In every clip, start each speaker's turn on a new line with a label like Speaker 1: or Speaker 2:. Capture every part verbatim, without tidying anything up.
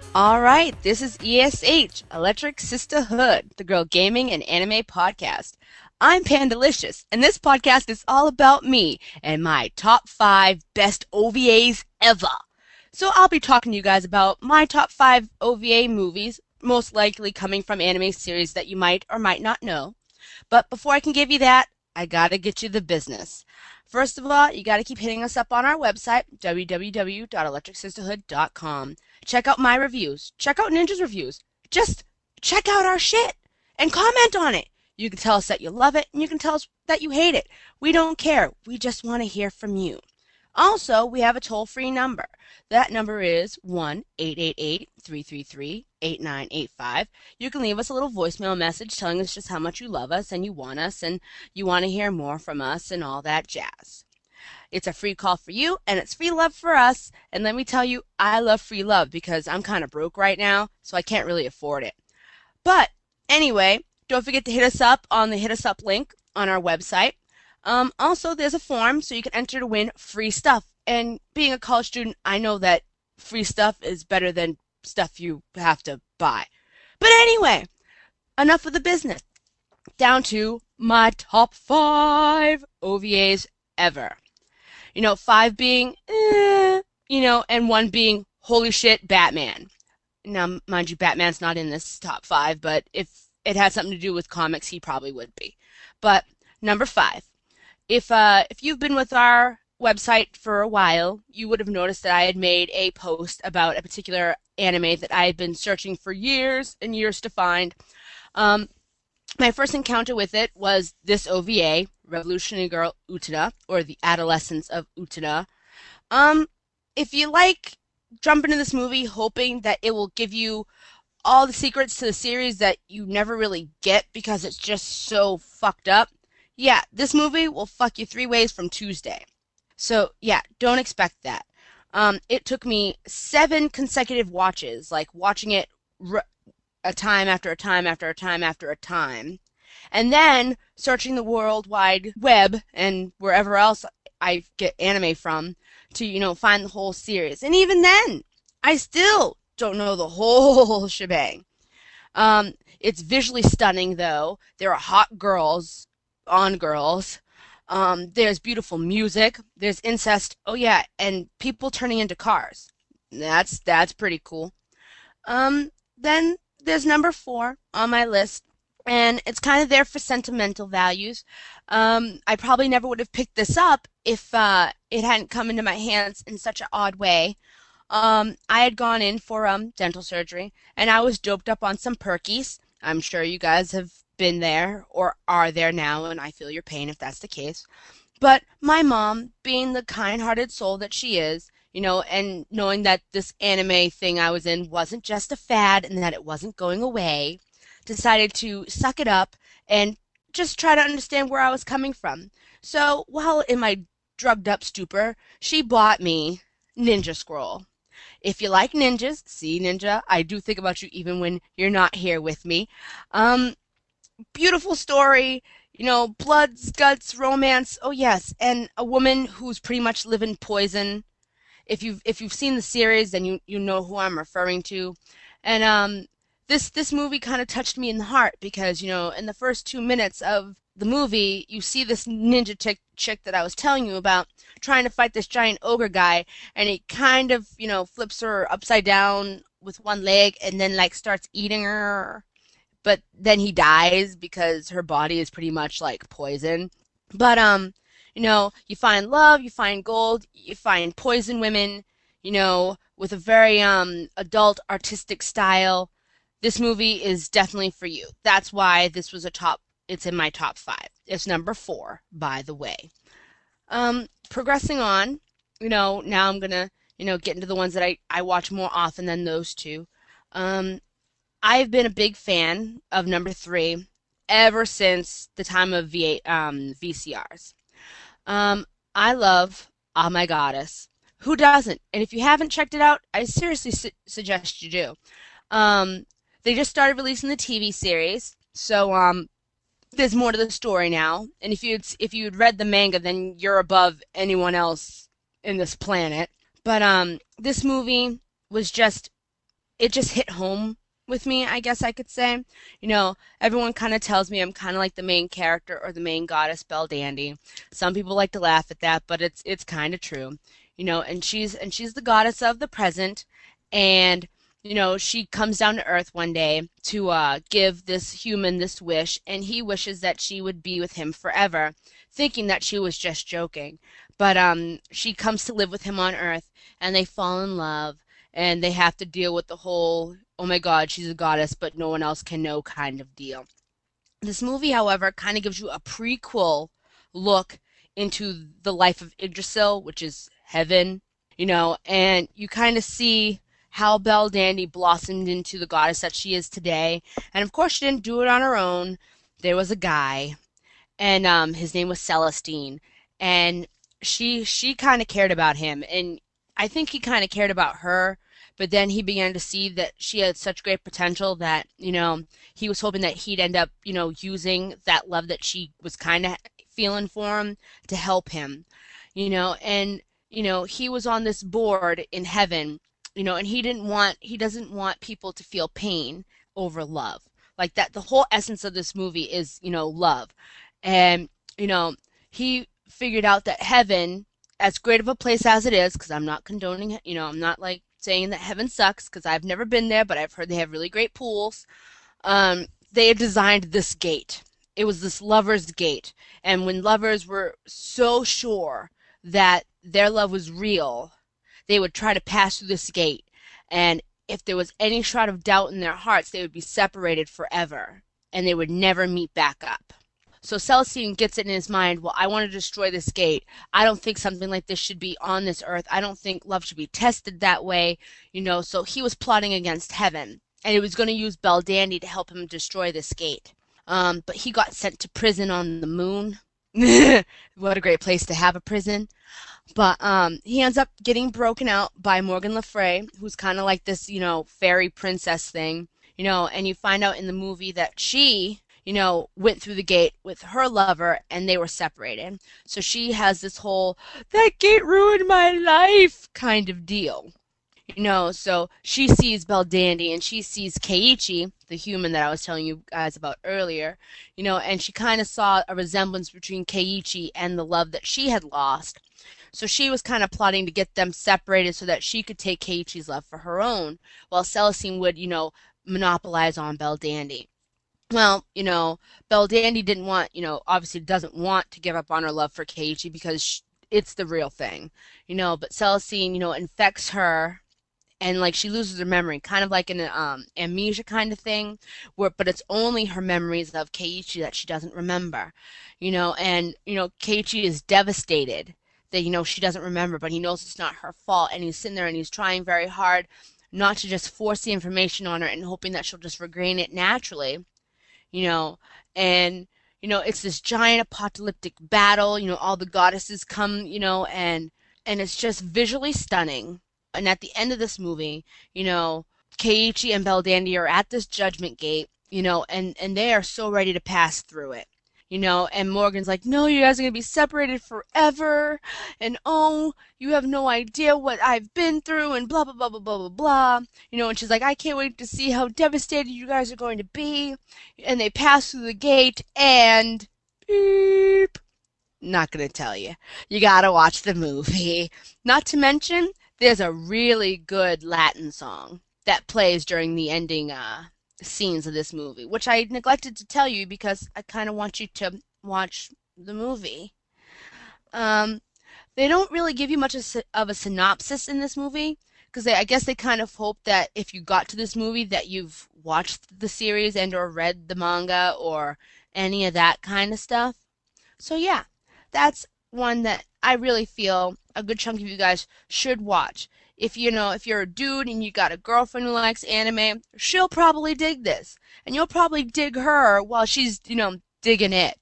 Speaker 1: All right, this is E S H, Electric Sisterhood, the Girl Gaming and Anime Podcast. I'm Pandalicious, and this podcast is all about me and my top five best O V As ever. So I'll be talking to you guys about my top five O V A movies, most likely coming from anime series that you might or might not know. But before I can give you that, I gotta get you the business. First of all, you gotta keep hitting us up on our website, w w w dot electric sisterhood dot com. Check out my reviews. Check out Ninja's reviews. Just check out our shit and comment on it. You can tell us that you love it, and you can tell us that you hate it. We don't care. We just want to hear from you. Also, we have a toll-free number. That number is one eight eight eight, three three three, eight nine eight five. You can leave us a little voicemail message telling us just how much you love us and you want us and you want to hear more from us and all that jazz. It's a free call for you and it's free love for us. And let me tell you, I love free love because I'm kind of broke right now, so I can't really afford it. But anyway, don't forget to hit us up on the Hit Us Up link on our website. Um, also, there's a form so you can enter to win free stuff. And being a college student, I know that free stuff is better than stuff you have to buy. But anyway, enough of the business. Down to my top five O V As ever. You know, five being, eh, you know, and one being, holy shit, Batman. Now, mind you, Batman's not in this top five, but if it had something to do with comics, he probably would be. But number five, if uh, if you've been with our website for a while, you would have noticed that I had made a post about a particular anime that I had been searching for years and years to find. Um, my first encounter with it was this O V A, Revolutionary Girl Utena, or The Adolescence of Utena. Um, if you like, jump into this movie hoping that it will give you all the secrets to the series that you never really get because it's just so fucked up. Yeah, this movie will fuck you three ways from Tuesday. So, yeah, don't expect that. Um, it took me seven consecutive watches, like watching it r- a time after a time after a time after a time, and then searching the World Wide Web and wherever else I get anime from to, you know, find the whole series. And even then, I still don't know the whole shebang. Um, it's visually stunning, though. There are hot girls on girls. Um, there's beautiful music. There's incest. Oh yeah, and people turning into cars. That's that's pretty cool. Um, then there's number four on my list, and it's kind of there for sentimental values. Um, I probably never would have picked this up if uh, it hadn't come into my hands in such an odd way. Um, I had gone in for um dental surgery, and I was doped up on some Perkies. I'm sure you guys have been there or are there now, and I feel your pain if that's the case. But my mom, being the kind-hearted soul that she is, you know, and knowing that this anime thing I was in wasn't just a fad and that it wasn't going away, decided to suck it up and just try to understand where I was coming from. So, while in my drugged up stupor, she bought me Ninja Scroll. If you like ninjas, see Ninja, I do think about you even when you're not here with me. Um, Beautiful story, you know, bloods, guts, romance. Oh yes, and a woman who's pretty much living poison. If you've if you've seen the series, then you you know who I'm referring to. And um, this this movie kind of touched me in the heart because you know in the first two minutes of the movie, you see this ninja chick, chick that I was telling you about trying to fight this giant ogre guy, and he kind of you know flips her upside down with one leg, and then like starts eating her, but then he dies because her body is pretty much like poison. But um, you know, you find love, you find gold, you find poison women, you know, with a very um adult artistic style. This movie is definitely for you. That's why this was a top it's in my top five. It's number four, by the way. Um, progressing on, you know, now I'm gonna, you know, get into the ones that I, I watch more often than those two. Um, I've been a big fan of number three ever since the time of V um, V C Rs. Um, I love Oh My Goddess. Who doesn't? And if you haven't checked it out, I seriously su- suggest you do. Um, they just started releasing the T V series, so um, there's more to the story now. And if you'd if you'd read the manga, then you're above anyone else in this planet. But um, this movie was just it just hit home with me, I guess I could say. You know, everyone kind of tells me I'm kind of like the main character or the main goddess, Belle Dandy. Some people like to laugh at that, but it's it's kind of true. You know, and she's and she's the goddess of the present, and you know, she comes down to Earth one day to uh, give this human this wish, and he wishes that she would be with him forever, thinking that she was just joking. But um, she comes to live with him on Earth, and they fall in love, and they have to deal with the whole oh my god, she's a goddess, but no one else can know kind of deal. This movie, however, kind of gives you a prequel look into the life of Yggdrasil, which is heaven, you know, and you kind of see how Belle Dandy blossomed into the goddess that she is today. And of course, she didn't do it on her own. There was a guy, and um, his name was Celestine, and she she kind of cared about him, and I think he kind of cared about her. But then he began to see that she had such great potential that you know he was hoping that he'd end up you know using that love that she was kind of feeling for him to help him, you know, and you know he was on this board in heaven, you know, and he didn't want he doesn't want people to feel pain over love like that. The whole essence of this movie is you know love, and you know he figured out that heaven, as great of a place as it is, because I'm not condoning it, you know, I'm not like saying that heaven sucks because I've never been there, but I've heard they have really great pools. Um, they had designed this gate. It was this lover's gate, and when lovers were so sure that their love was real, they would try to pass through this gate, and if there was any shred of doubt in their hearts, they would be separated forever, and they would never meet back up. So Celestine gets it in his mind, well, I want to destroy this gate. I don't think something like this should be on this earth. I don't think love should be tested that way, you know. So he was plotting against heaven, and he was going to use Belle Dandy to help him destroy this gate. Um, but he got sent to prison on the moon. What a great place to have a prison. But um, he ends up getting broken out by Morgan Le Fay, who's kind of like this, you know, fairy princess thing, you know, and you find out in the movie that she, you know, went through the gate with her lover and they were separated. So she has this whole, that gate ruined my life kind of deal. You know, so she sees Belle Dandy and she sees Keiichi, the human that I was telling you guys about earlier, you know, and she kind of saw a resemblance between Keiichi and the love that she had lost. So she was kind of plotting to get them separated so that she could take Keiichi's love for her own, while Celestine would, you know, monopolize on Belle Dandy. Well, you know, Belle Dandy didn't want, you know, obviously doesn't want to give up on her love for Keiichi because sh it's the real thing, you know, but Celestine, you know, infects her and like she loses her memory, kind of like an um, amnesia kind of thing, where but it's only her memories of Keiichi that she doesn't remember, you know, and you know Keiichi is devastated that you know she doesn't remember, but he knows it's not her fault, and he's sitting there and he's trying very hard not to just force the information on her and hoping that she'll just regain it naturally, you know, and you know it's this giant apocalyptic battle, you know, all the goddesses come, you know, and and it's just visually stunning. And at the end of this movie, you know, Keiichi and Belle Dandy are at this judgment gate, you know, and, and they are so ready to pass through it. You know, and Morgan's like, no, you guys are going to be separated forever. And oh, you have no idea what I've been through and blah, blah, blah, blah, blah, blah, blah. You know, and she's like, I can't wait to see how devastated you guys are going to be. And they pass through the gate and beep. Not going to tell you. You got to watch the movie. Not to mention, there's a really good Latin song that plays during the ending uh, scenes of this movie, which I neglected to tell you because I kind of want you to watch the movie. Um, they don't really give you much of a synopsis in this movie because I guess they kind of hope that if you got to this movie that you've watched the series and or read the manga or any of that kind of stuff. So yeah, that's one that I really feel a good chunk of you guys should watch. If you know, if you're a dude and you got a girlfriend who likes anime, she'll probably dig this. And you'll probably dig her while she's, you know, digging it.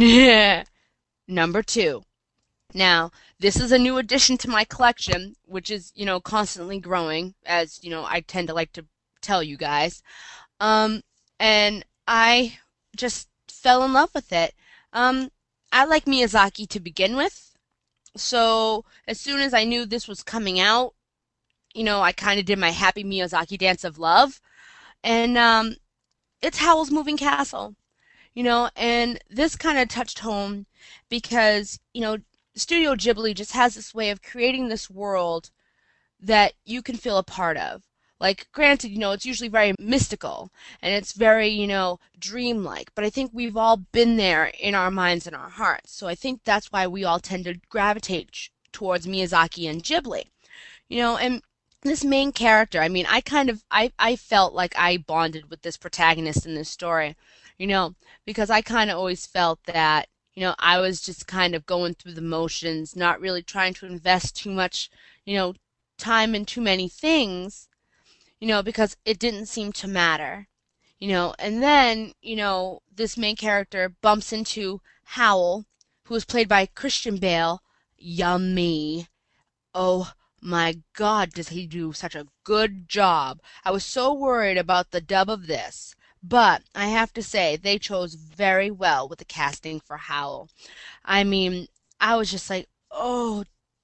Speaker 1: Number two. Now, this is a new addition to my collection, which is, you know, constantly growing, as, you know, I tend to like to tell you guys. Um, and I just fell in love with it. Um, I like Miyazaki to begin with. So as soon as I knew this was coming out, you know, I kind of did my happy Miyazaki dance of love, and um, it's Howl's Moving Castle. You know, and this kind of touched home because, you know, Studio Ghibli just has this way of creating this world that you can feel a part of. Like, granted, you know, it's usually very mystical and it's very, you know, dreamlike, but I think we've all been there in our minds and our hearts. So I think that's why we all tend to gravitate towards Miyazaki and Ghibli. You know, and this main character, I mean, I kind of I I felt like I bonded with this protagonist in this story, you know, because I kind of always felt that, you know, I was just kind of going through the motions, not really trying to invest too much, you know, time in too many things, you know, because it didn't seem to matter, you know. And then, you know, this main character bumps into Howl, who is played by Christian Bale. Yummy. Oh my God, does he do such a good job? I was so worried about the dub of this, but I have to say they chose very well with the casting for Howl. I mean, I was just like, oh,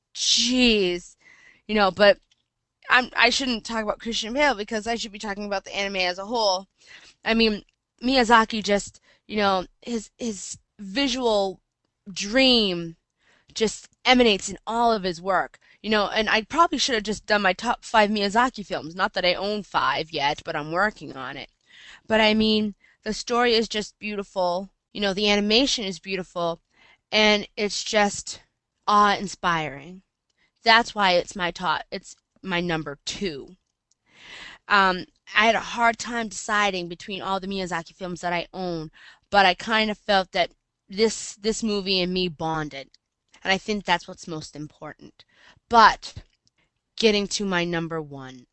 Speaker 1: jeez, you know. But I'm I shouldn't talk about Christian Bale because I should be talking about the anime as a whole. I mean, Miyazaki just, you know, his his visual dream just emanates in all of his work. You know, and I probably should have just done my top five Miyazaki films. Not that I own five yet, but I'm working on it. But I mean, the story is just beautiful. You know, the animation is beautiful, and it's just awe-inspiring. That's why it's my top. It's my number two. Um, I had a hard time deciding between all the Miyazaki films that I own, but I kind of felt that this this movie and me bonded, and I think that's what's most important. But getting to my number one,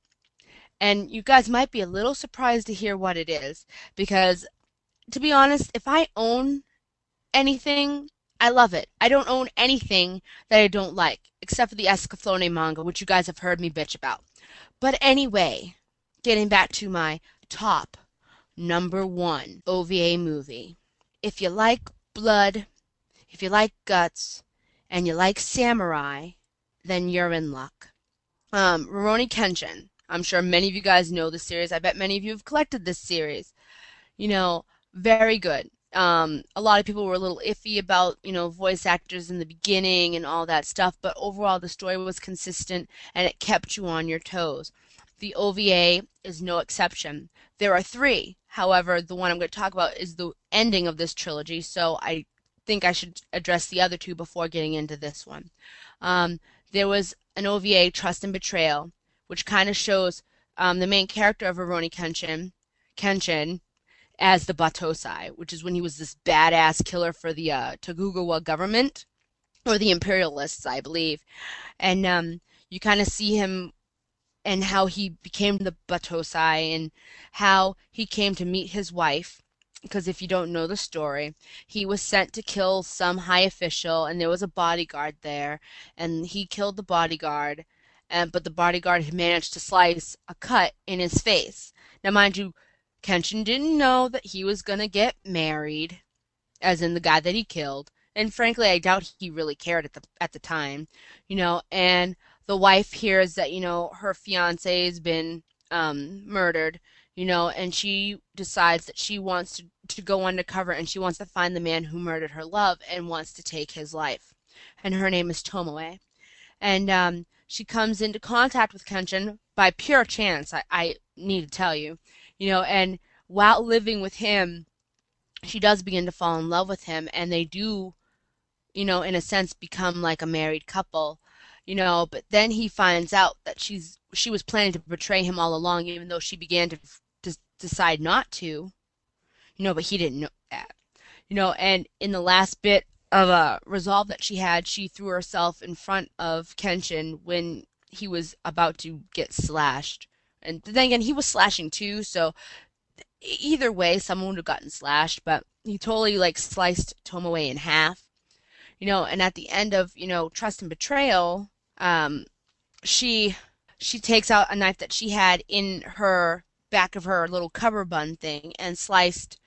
Speaker 1: and you guys might be a little surprised to hear what it is, because to be honest, if I own anything, I love it. I don't own anything that I don't like, except for the Escaflowne manga, which you guys have heard me bitch about. But anyway, getting back to my top number one O V A movie. If you like blood, if you like guts, and you like samurai, then you're in luck. Um, Rurouni Kenshin. I'm sure many of you guys know this series. I bet many of you have collected this series. You know, very good. Um, a lot of people were a little iffy about, you know, voice actors in the beginning and all that stuff, but overall the story was consistent and it kept you on your toes. The O V A is no exception. There are three. However, the one I'm going to talk about is the ending of this trilogy, so I think I should address the other two before getting into this one. Um, there was an O V A, Trust and Betrayal, which kind of shows um, the main character of Rurouni Kenshin, Kenshin as the Batosai, which is when he was this badass killer for the uh, Tokugawa government, or the imperialists, I believe. And um, you kind of see him and how he became the Batosai and how he came to meet his wife. Because if you don't know the story, he was sent to kill some high official, and there was a bodyguard there, and he killed the bodyguard, and but the bodyguard had managed to slice a cut in his face. Now, mind you, Kenshin didn't know that he was gonna get married, as in the guy that he killed, and frankly, I doubt he really cared at the at the time, you know. And the wife hears that, you know, her fiance's been um, murdered, you know, and she decides that she wants to, to go undercover and she wants to find the man who murdered her love and wants to take his life. And her name is Tomoe. And um, she comes into contact with Kenshin by pure chance, I, I need to tell you, you know, and while living with him, she does begin to fall in love with him, and they do, you know, in a sense, become like a married couple, you know. But then he finds out that she's she was planning to betray him all along, even though she began to, to decide not to, you know. But he didn't know that, you know. And in the last bit of a resolve that she had, she threw herself in front of Kenshin when he was about to get slashed. And then again, he was slashing too, so either way, someone would have gotten slashed. But he totally like sliced Tomoe in half, you know. And at the end of, you know, Trust and Betrayal, um, she she takes out a knife that she had in her back of her little cummerbund thing and sliced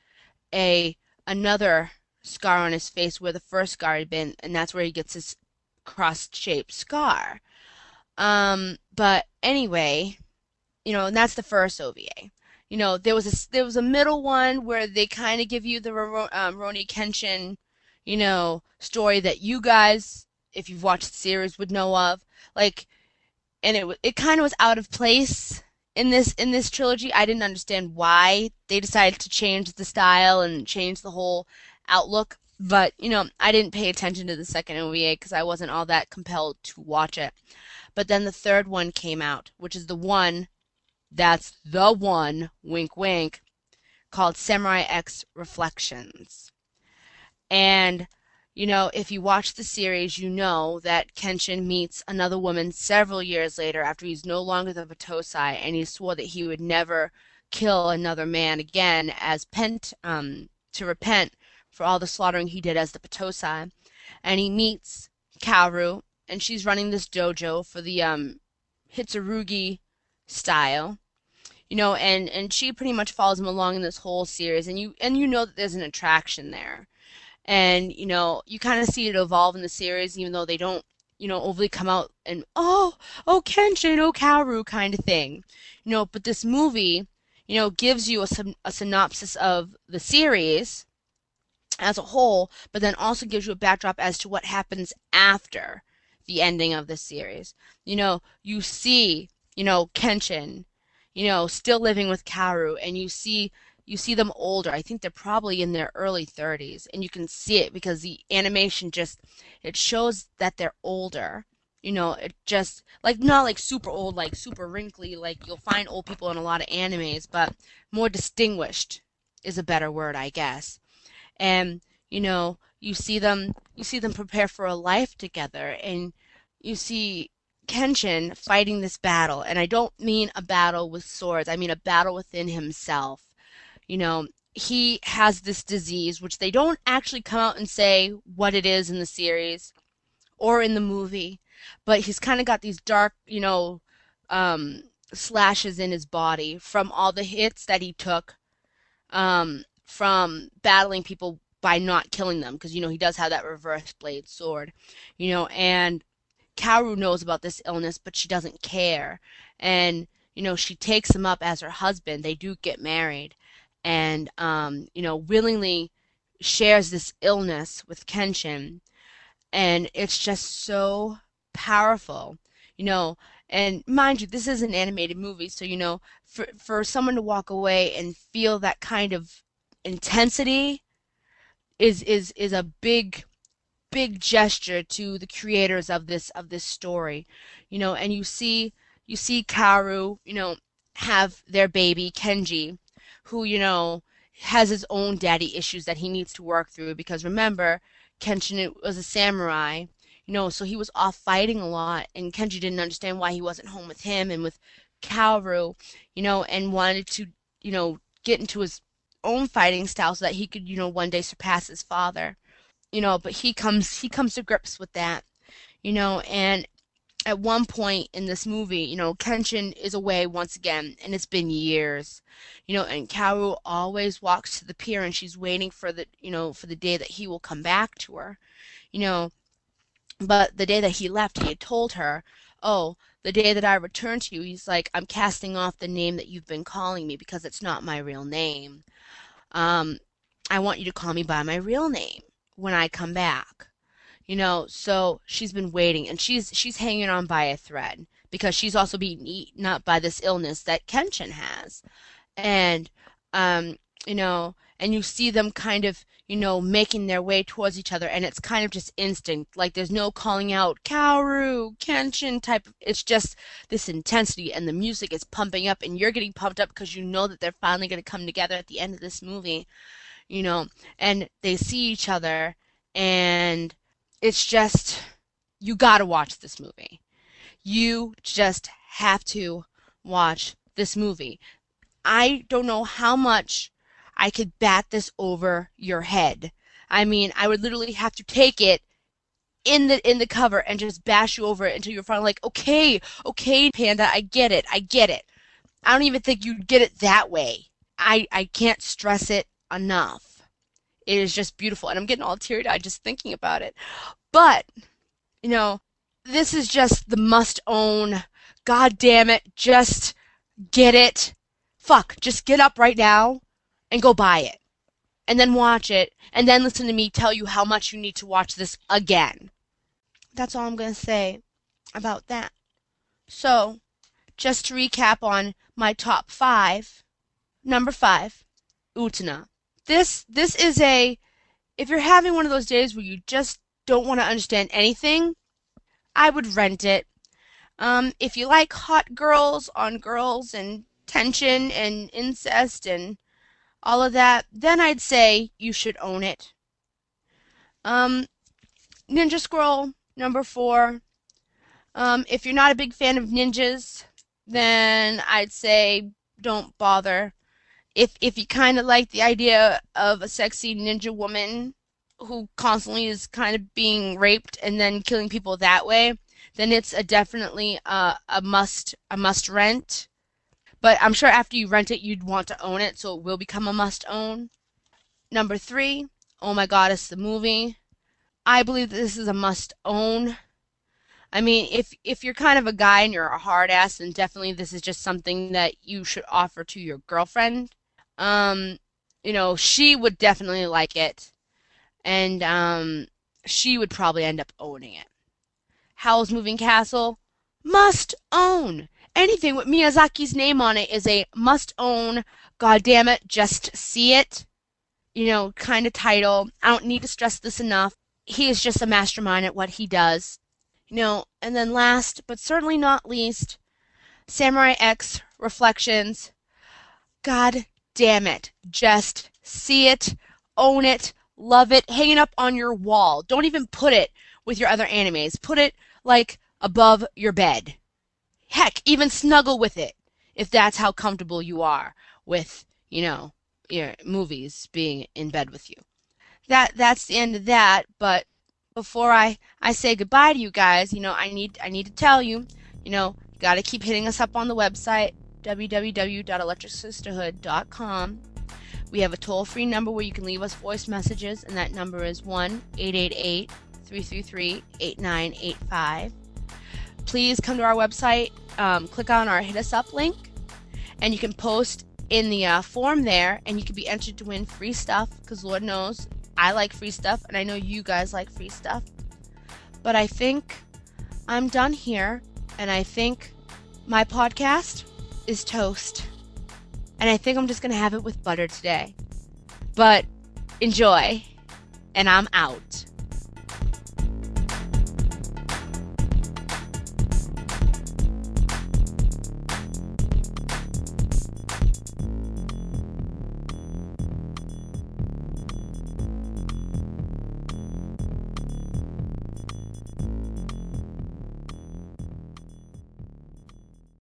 Speaker 1: a another scar on his face where the first scar had been, and that's where he gets his cross-shaped scar. Um, but anyway, you know, and that's the first O V A. You know, there was a there was a middle one where they kind of give you the Ro- um, Roni Kenshin, you know, story that you guys, if you've watched the series, would know of. Like, and it it kind of was out of place in this in this trilogy. I didn't understand why they decided to change the style and change the whole outlook. But you know, I didn't pay attention to the second O V A because I wasn't all that compelled to watch it. But then the third one came out, which is the one that's the one, wink wink, called Samurai X Reflections. And, you know, if you watch the series, you know that Kenshin meets another woman several years later after he's no longer the Batosai and he swore that he would never kill another man again as pent um, to repent for all the slaughtering he did as the Batosai. And he meets Kaoru, and she's running this dojo for the um, Hitsurugi style, you know, and and she pretty much follows him along in this whole series, and you and you know that there's an attraction there, and you know you kind of see it evolve in the series, even though they don't, you know, overly come out and oh, oh Kenshin, oh Kaoru kind of thing, you know. But this movie, you know, gives you a, a synopsis of the series as a whole, but then also gives you a backdrop as to what happens after the ending of the series. You know, you see, you know, Kenshin, you know, still living with Kaoru, and you see you see them older. I think they're probably in their early thirties, and you can see it because the animation just it shows that they're older. You know, it just like not like super old, like super wrinkly, like you'll find old people in a lot of animes, but more distinguished is a better word, I guess. And you know you see them you see them prepare for a life together, and you see Kenshin fighting this battle, and I don't mean a battle with swords, I mean a battle within himself. you know he has this disease which they don't actually come out and say what it is in the series or in the movie, but he's kind of got these dark, you know um slashes in his body from all the hits that he took um, from battling people by not killing them, because you know he does have that reverse blade sword, you know, and Kaoru knows about this illness, but she doesn't care, and you know she takes him up as her husband. They do get married, and um, you know willingly shares this illness with Kenshin, and it's just so powerful, you know. And mind you, this is an animated movie, so you know, for for someone to walk away and feel that kind of intensity is is is a big big gesture to the creators of this of this story, you know. And you see you see Kaoru, you know, have their baby Kenji, who you know has his own daddy issues that he needs to work through because remember, Kenshin was a samurai, you know, so he was off fighting a lot, and Kenji didn't understand why he wasn't home with him and with Kaoru, you know, and wanted to, you know, get into his own fighting style so that he could, you know, one day surpass his father, you know. But he comes he comes to grips with that, you know. And at one point in this movie, you know, Kenshin is away once again, and it's been years, you know, and Kaoru always walks to the pier, and she's waiting for the, you know, for the day that he will come back to her, you know. But the day that he left, he had told her, "Oh, the day that I return to you," he's like, "I'm casting off the name that you've been calling me because it's not my real name. Um, I want you to call me by my real name when I come back." You know, so she's been waiting, and she's she's hanging on by a thread because she's also being eaten up by this illness that Kenshin has. And um, you know, and you see them kind of, you know, making their way towards each other, and it's kind of just instinct. Like there's no calling out Kaoru, Kenshin type of, it's just this intensity, and the music is pumping up, and you're getting pumped up because you know that they're finally going to come together at the end of this movie, you know, and they see each other, and it's just, you gotta watch this movie. You just have to watch this movie. I don't know how much I could bat this over your head. I mean, I would literally have to take it in the in the cover and just bash you over it until you're finally like, okay, okay, Panda, I get it, I get it. I don't even think you'd get it that way. I I can't stress it enough. It is just beautiful, and I'm getting all teary-eyed just thinking about it. But you know, this is just the must own God damn it, just get it. Fuck, just get up right now and go buy it. And then watch it, and then listen to me tell you how much you need to watch this again. That's all I'm going to say about that. So, just to recap on my top five. Number five, Utena. This this is a, if you're having one of those days where you just don't want to understand anything, I would rent it. Um, if you like hot girls on girls and tension and incest and all of that, then I'd say you should own it. Um, Ninja Scroll, number four. Um, if you're not a big fan of ninjas, then I'd say don't bother. If if you kind of like the idea of a sexy ninja woman who constantly is kind of being raped and then killing people that way, then it's a definitely uh, a must a must rent. But I'm sure after you rent it, you'd want to own it, so it will become a must own. Number three, Oh My Goddess, the movie. I believe that this is a must own. I mean, if if you're kind of a guy and you're a hard ass, then definitely this is just something that you should offer to your girlfriend. Um, you know, she would definitely like it, and um, she would probably end up owning it. Howl's Moving Castle, must own. Anything with Miyazaki's name on it is a must own. God damn it, just see it. You know, kind of title. I don't need to stress this enough. He is just a mastermind at what he does. You know, and then last, but certainly not least, Samurai X Reflections. God damn it. Just see it, own it, love it, hang it up on your wall. Don't even put it with your other animes. Put it, like, above your bed. Heck, even snuggle with it, if that's how comfortable you are with, you know, your movies being in bed with you. That that's the end of that, but before I, I say goodbye to you guys, you know, I need I need to tell you, you know, you gotta keep hitting us up on the website, w w w dot electric sisterhood dot com. We have a toll-free number where you can leave us voice messages, and that number is one eight eight eight, three three three, eight nine eight five. Please come to our website, um, click on our Hit Us Up link, and you can post in the uh, form there, and you can be entered to win free stuff, because Lord knows I like free stuff, and I know you guys like free stuff. But I think I'm done here, and I think my podcast is toast. And I think I'm just going to have it with butter today. But enjoy, and I'm out.